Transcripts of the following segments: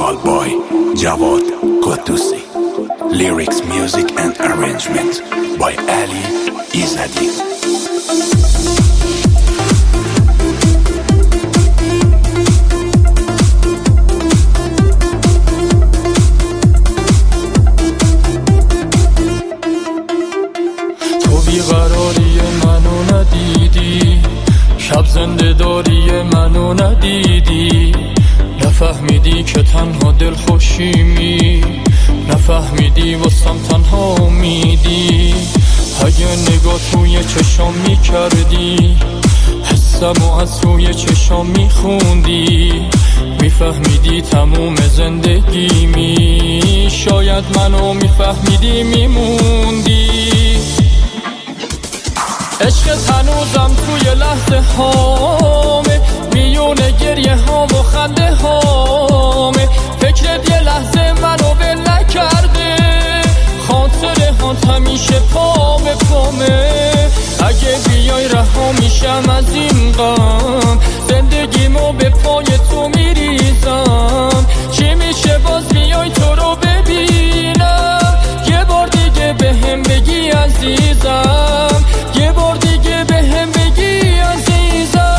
called by Jawad Quddousi. Lyrics, music and arrangement by Ali Izadi. بیقراری منو ندیدی، شب زنده داری منو ندیدی، نفهمیدی که تنها دل خوشیمی، نفهمیدی واسم تنها میدی. اگه نگاه توی چشام میکردی، حسمو از توی چشام میخوندی، میفهمیدی تموم زندگیمی، شاید منو میفهمیدی میموندی. عشق هنوزم توی لحظه هامه، میونه گریه هام و خنده هامه، فکرت یه لحظه منو ول نکرده، خاطره هات همیشه پا به پامه. اگه بیای رها میشم از این غم، زندگیمو به پای تو میریزم، چی میشه باز بیای تو رو ببینم، یه بار دیگه بهم بگی عزیزم، یه بار دیگه بهم بگی عزیزم.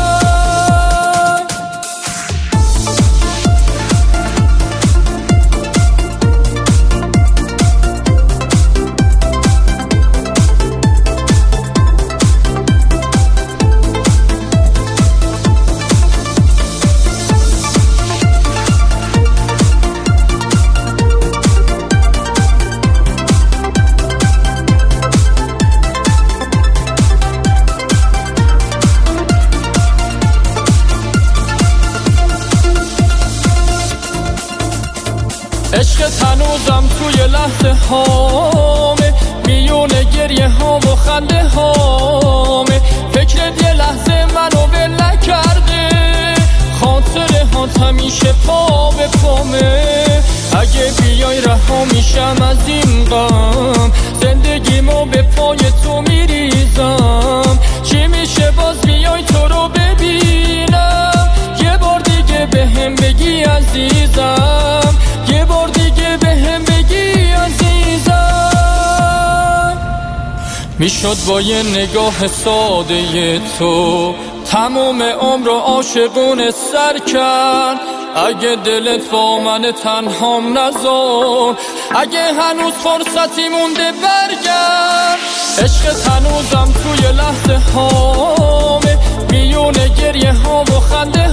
عشق هنوزم توی لحظه هامه، میونه گریه هام و خنده هامه، فکرت یه لحظه منو ول نکرده، خاطره هات همیشه پا به پامه. اگه بیای رها میشم از این غم، زندگیمو به پای تو میریزم، چی میشه باز بیای تو رو ببینم، یه بار دیگه بهم بگی عزیزم، یه بار دیگه بهم بگی عزیزم. میشد با یه نگاه ساده تو تموم عمر رو عاشقونه سر کرد، اگه دلت با من تنهام نذار، اگه هنوز فرصتی مونده برگرد. عشق هنوزم توی لحظه هامه، میونه گریه هام و خنده